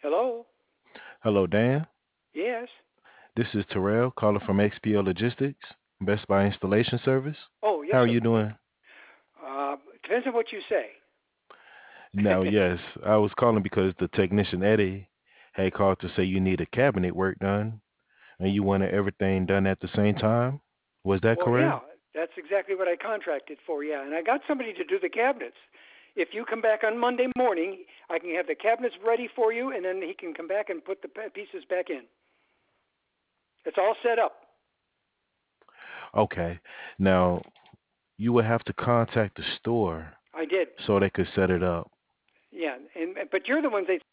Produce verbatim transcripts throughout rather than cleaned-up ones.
Hello? Hello, Dan. Yes. This is Terrell calling from X P O Logistics, Best Buy Installation Service. Oh, yes, How are sir. you doing? Uh, depends on what you say. Now, yes, I was calling because the technician Eddie had called to say you need a cabinet work done and you wanted everything done at the same time. Was that Well, yeah, correct? that's exactly what I contracted for, yeah. And I got somebody to do the cabinets. If you come back on Monday morning, I can have the cabinets ready for you, and then he can come back and put the pieces back in. It's all set up. Okay. Now, you would have to contact the store I did. so they could set it up. Yeah, and but you're the ones they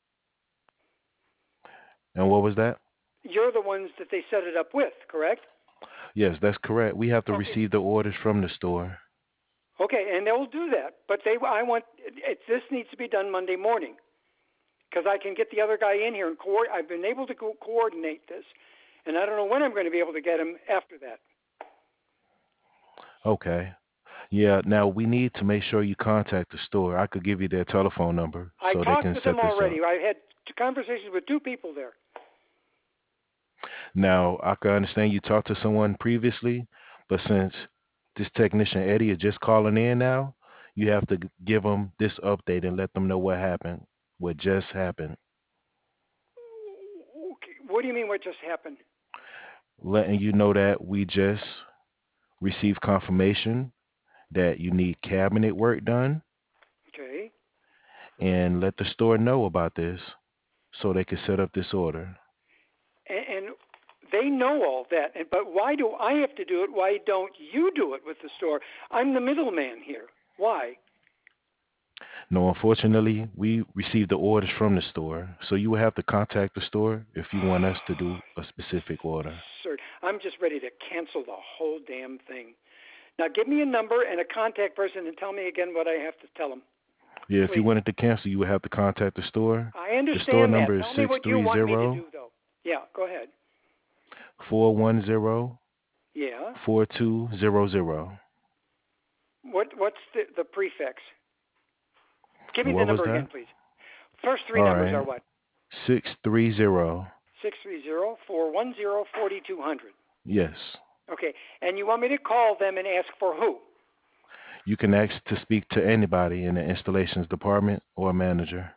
And what was that? you're the ones that they set it up with, correct? Yes, that's correct. We have to Okay. receive the orders from the store. Okay, and they'll do that. But they I want it, this needs to be done Monday morning, because I can get the other guy in here and co- I've been able to co- coordinate this, and I don't know when I'm going to be able to get him after that. Okay. Yeah, now we need to make sure you contact the store. I could give you their telephone number I so they talked can with set them this already. up. I had two conversations with two people there. Now, I can understand you talked to someone previously, but since this technician Eddie is just calling in now, you have to g- give them this update and let them know what happened, what just happened, Okay, what do you mean? What just happened? letting you know that we just received confirmation that you need cabinet work done Okay, and let the store know about this so they can set up this order. and, and they know all that. And, but why do I have to do it? Why don't you do it with the store? I'm the middleman here. Why? No, unfortunately, we received the orders from the store, so you will have to contact the store if you want us to do a specific order. Sir, I'm just ready to cancel the whole damn thing. Now give me a number and a contact person and tell me again what I have to tell them, Yeah, if you please. wanted to cancel, you would have to contact the store. I The store understand that. number is Tell me six what you three want me to zero do, though. Yeah, go ahead. four one zero Yeah. four two zero zero. What What's the the prefix? Give me And the what was number again, that? please. First three All numbers are right. what? six three zero. Six three zero four one zero forty two hundred. Yes. Okay. And you want me to call them and ask for who? You can ask to speak to anybody in the installations department or manager.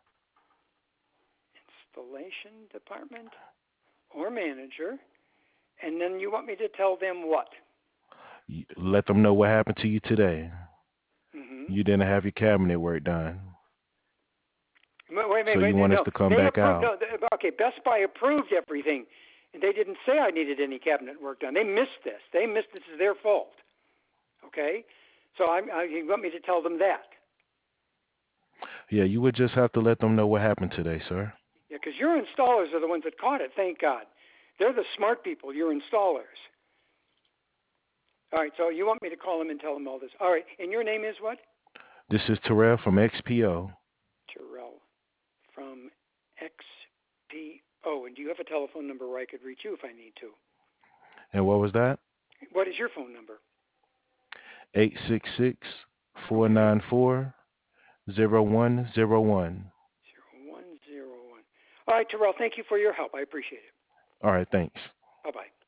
Installation department or manager. And then you want me to tell them what? Y- Let them know what happened to you today. Mm-hmm. You didn't have your cabinet work done, Wait, wait, so wait, you wait. want us No, to come they back approved. out. No, they, okay. Best Buy approved everything, and they didn't say I needed any cabinet work done. They missed this. They missed this. Is their fault. Okay. So I'm, I, you want me to tell them that? Yeah, you would just have to let them know what happened today, sir. Yeah, because your installers are the ones that caught it. Thank God. They're the smart people. Your installers. All right. So you want me to call them and tell them all this? All right. And your name is what? This is Terrell from X P O. Terrell from X P O. And do you have a telephone number where I could reach you if I need to? And what was that? What is your phone number? eight six six, four Okay. nine four, zero one zero one. Zero one zero one. All right, Terrell. Thank you for your help. I appreciate it. All right, thanks. Bye bye.